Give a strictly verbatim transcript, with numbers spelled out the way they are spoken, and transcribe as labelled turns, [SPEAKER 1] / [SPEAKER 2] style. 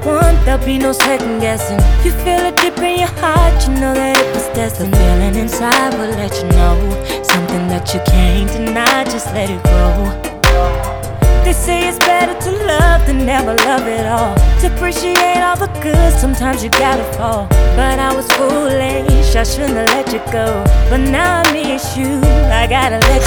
[SPEAKER 1] one, there'll be no second guessing. You feel it deep in your heart, you know that it was destined. The feeling inside will let you know something that you can't deny, just let it go. They say it's better to love than never love at all. To appreciate all the good, sometimes you gotta fall. But I was foolish, I shouldn't have let you go. But now I miss you, I gotta let you